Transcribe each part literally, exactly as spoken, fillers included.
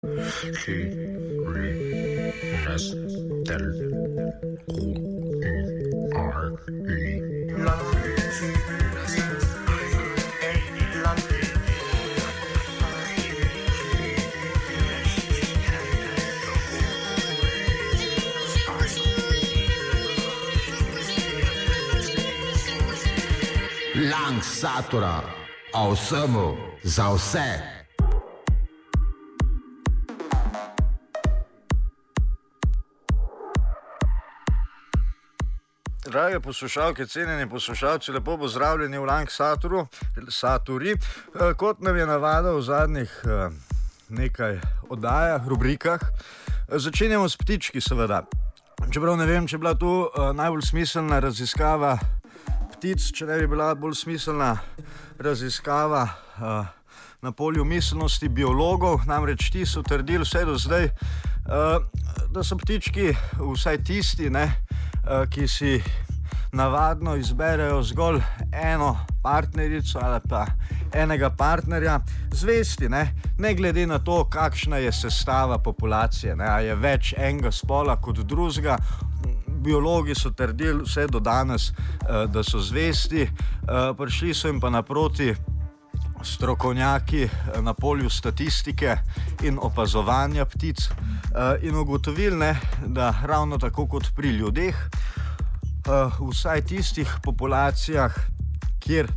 Ky ri nes tel u y r y Lang Satura, o vsemu, za vse. Drage poslušalke, cenjeni poslušalci, lepo pozdravljeni v Lang Saturu, Saturi. Kot nam je navada v zadnjih nekaj oddajah, rubrikah, začenjamo s ptički seveda. Čeprav ne vem, če je bila tu najbolj smiselna raziskava ptic, če ne bi bila bolj smiselna raziskava uh, na polju miselnosti biologov, namreč ti so trdili vse do zdaj, uh, da so ptički, vsaj tisti, ne, uh, ki si navadno izberejo zgolj eno partnerico ali pa enega partnerja, zvesti, ne, ne glede na to, kakšna je sestava populacije, ne, a je več enega spola kot drugega. Biologi so trdili vse do danes, da so zvesti, prišli so jim pa naproti strokovnjaki na polju statistike in opazovanja ptic in ugotovili, ne, da ravno tako kot pri ljudeh, vsaj tistih populacijah, kjer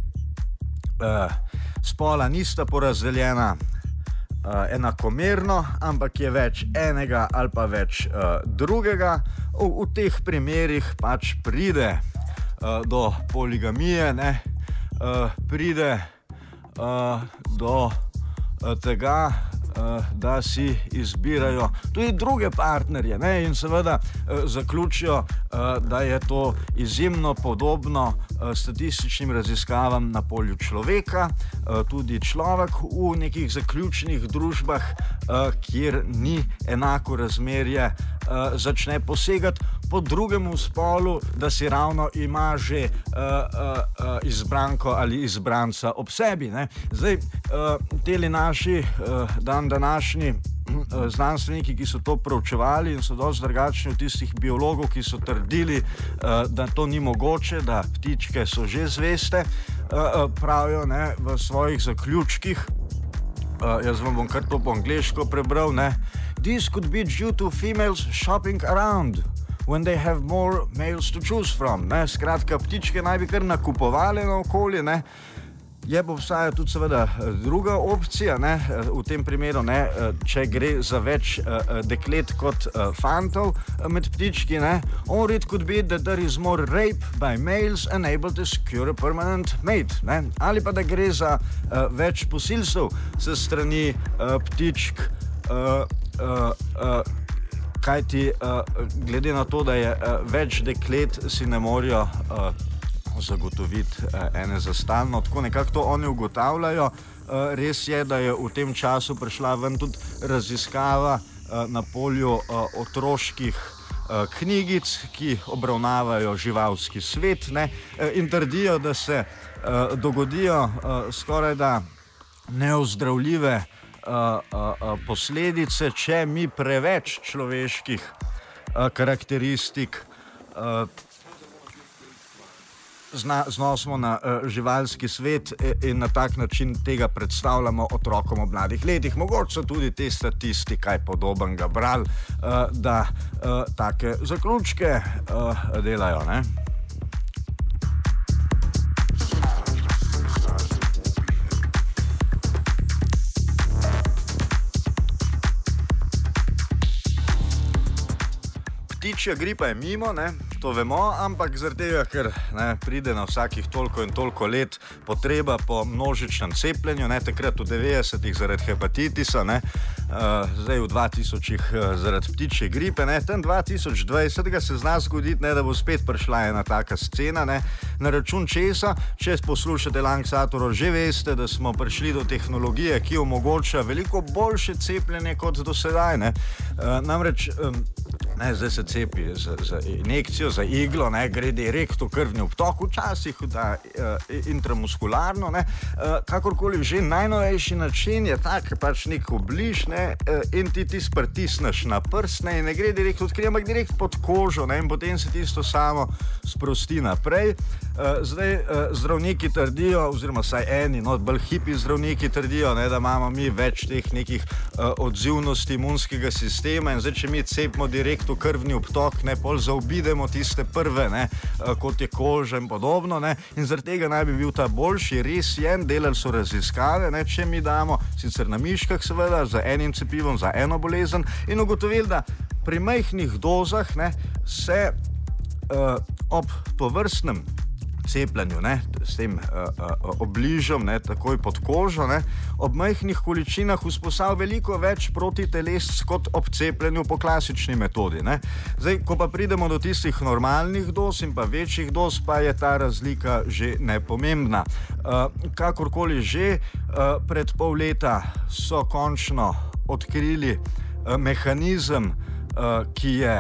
spola nista porazdeljena enakomerno, ampak je več enega ali pa več uh, drugega, v, v teh primerih pač pride uh, do poligamije, ne, uh, pride uh, do uh, tega, uh, da si izbirajo tudi druge partnerje, ne, in seveda uh, zaključijo, uh, da je to izjemno podobno uh, statističnim raziskavam na polju človeka. Tudi človek v nekih zaključnih družbah, kjer ni enako razmerje, začne posegati po drugemu spolu, da si ravno ima že izbranko ali izbranca ob sebi, ne. Zdaj, teli naši dan današnji znanstveniki, ki so to proučevali in so dosti drugačni od tistih biologov, ki so trdili, da to ni mogoče, da ptičke so že zveste, pravijo, ne, v svojih zaključkih, jaz vam bom kar to po angleško prebral, ne. This could be due to females shopping around when they have more males to choose from, ne. Skratka, ptičke naj bi kar nakupovali naokoli, ne. Je pa obstaja tudi seveda druga opcija, ne, v tem primeru, ne, če gre za več uh, deklet kot uh, fantov med ptički, ne. Or it could be that there is more rape by males unable to secure a permanent mate, ne. Ali pa da gre za uh, več posilstev se strani uh, ptičk, uh, uh, uh, kajti uh, glede na to, da je uh, več deklet, si ne morajo uh, zagotoviti uh, ene za stalno, tako nekako to oni ugotavljajo. Uh, res je, da je v tem času prišla ven tudi raziskava uh, na polju uh, otroških uh, knjigic, ki obravnavajo živalski svet, ne, uh, in trdijo, da se uh, dogodijo uh, skorajda neozdravljive uh, uh, uh, posledice, če mi preveč človeških uh, karakteristik uh, znosimo na uh, živalski svet in na tak način tega predstavljamo otrokom v mladih letih. Mogoče so tudi te statistike kaj podobnega brali, uh, da uh, take zaključke uh, delajo, ne. Ptičja gripa je mimo, ne, to vemo, ampak zaradi tega, ker ne, pride na vsakih toliko in toliko let potreba po množičnem cepljenju, ne, takrat v devetdesetih zaradi hepatitisa, ne, uh, zdaj v dvatisočih uh, zaradi ptičje gripe, ne, tam dva tisoč dvajset se zna zgoditi, ne, da bo spet prišla ena taka scena, ne, na račun česa, če poslušate Lang Saturo, že veste, da smo prišli do tehnologije, ki omogoča veliko boljše cepljenje kot do sedaj, ne, uh, namreč um, Ne, zdaj se cepi za, za injekcijo, za iglo, ne, gre direkt v krvni obtok, včasih da, uh, intramuskularno. Ne, uh, kakorkoli že, najnovejši način je tak, pač nek obliž, ne, uh, in ti ti pritisneš na prst, ne, in ne gre direkt od krvi, ampak direkt pod kožo, ne, in potem se tisto samo sprosti naprej. Uh, zdaj uh, zdravniki trdijo, oziroma saj eni, no, bolj hipi zdravniki trdijo, ne, da imamo mi več teh nekih uh, odzivnosti imunskega sistema in zdaj, če mi cepimo direkt v krvni obtok, ne, pol zaobidemo tiste prve, ne, kot je koža in podobno, ne, in zaradi tega naj bi bil ta boljši. Res je, delali so raziskave, ne, če mi damo, sicer na miškah seveda, za enim cepivom, za eno bolezen, in ugotovili, da pri majhnih dozah, ne, se uh, ob tovrstnem cepljenju, ne, s tem uh, uh, obližom, ne, takoj pod kožo, ne, ob majhnih količinah vzpostavlja veliko več protiteles kot ob cepljenju po klasični metodi. Ne. Zdaj, ko pa pridemo do tistih normalnih doz in pa večjih doz, pa je ta razlika že nepomembna. Uh, kakorkoli že, uh, pred pol leta so končno odkrili uh, mehanizem, uh, ki je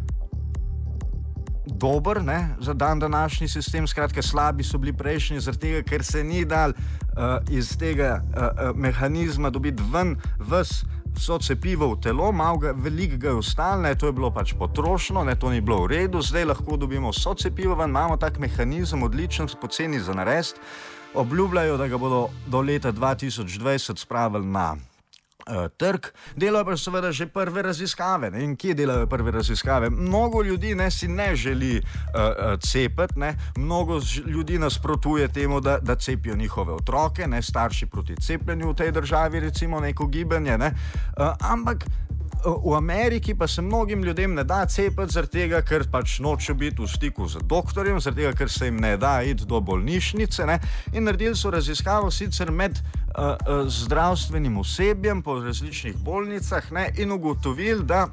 dober, ne, za dan današnji sistem, skratka slabi so bili prejšnji, zaradi tega, ker se ni dal uh, iz tega uh, mehanizma dobiti ven ves vso cepivo v telo, malo ga, veliko ga je ostalo, ne, to je bilo pač potrošno, ne, to ni bilo v redu, zdaj lahko dobimo vso cepivo ven, imamo tak mehanizem, odličen, poceni za narediti, obljubljajo, da ga bodo do leta dva tisoč dvajset spravili na Uh, trg. Delajo pa seveda že prve raziskave. Ne? In kje delajo prve raziskave? Mnogo ljudi ne, si ne želi uh, uh, cepiti, ne? Mnogo ljudi nasprotuje temu, da, da cepijo njihove otroke, ne? Starši proti cepljenju v tej državi, recimo neko gibanje, ne? Uh, ampak v Ameriki pa se mnogim ljudem ne da cepiti zaradi tega, ker pač nočejo biti v stiku z doktorjem, zaradi tega, ker se jim ne da iti do bolnišnice, ne? In naredili so raziskavo sicer med uh, uh, zdravstvenim osebjem po različnih bolnicah, ne? In ugotovili, da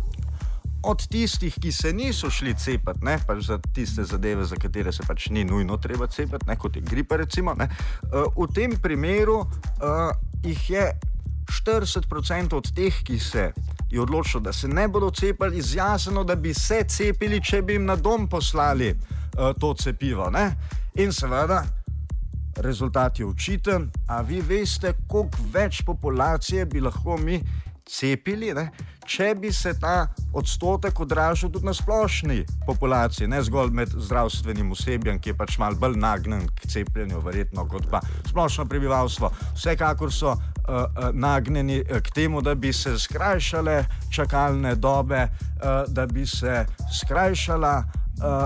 od tistih, ki se niso šli cepiti, ne, pač za tiste zadeve, za katere se pač ni nujno treba cepiti, ne, kot je gripa recimo, ne, uh, v tem primeru uh, jih je štirideset procentov od teh, ki se je odločilo, da se ne bodo cepili, izjasnilo, da bi se cepili, če bi jim na dom poslali uh, to cepivo, ne. In seveda, rezultat je očiten, a vi veste, koliko več populacije bi lahko mi cepili, ne, če bi se ta odstotek odražal tudi na splošni populaciji, ne zgolj med zdravstvenim osebjem, ki je pač malo bolj nagnjen k cepljenju, verjetno, kot pa splošno prebivalstvo. Vsekakor so uh, uh, nagnjeni k temu, da bi se skrajšale čakalne dobe, uh, da bi se skrajšala uh,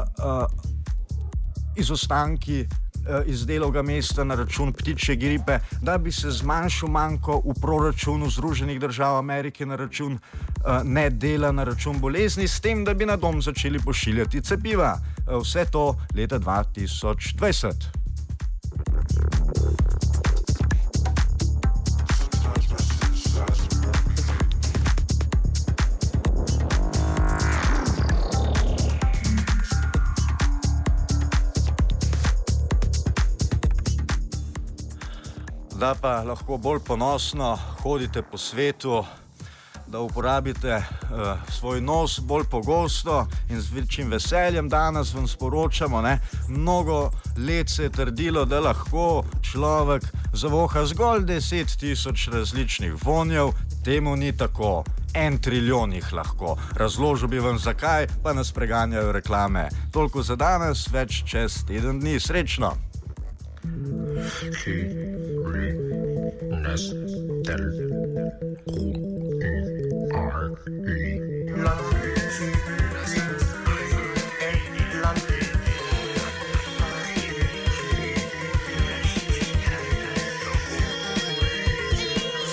uh, izostanki iz delovnega mesta na račun ptičje gripe, da bi se zmanjšal manko v proračunu Združenih držav Amerike na račun uh, nedela, na račun bolezni, s tem, da bi na dom začeli pošiljati cepiva. Uh, vse to leta dva tisoč dvajset. Da pa lahko bolj ponosno hodite po svetu, da uporabite uh, svoj nos bolj pogosto in z večjim veseljem. Danes vam sporočamo, ne, mnogo let se je trdilo, da lahko človek zavoha zgolj deset tisoč različnih vonjev, temu ni tako. En trilijon jih lahko. Razložil bi vam zakaj, pa nas preganjajo reklame. Toliko za danes, več čez teden dni. Srečno! Nestel, U, R, I.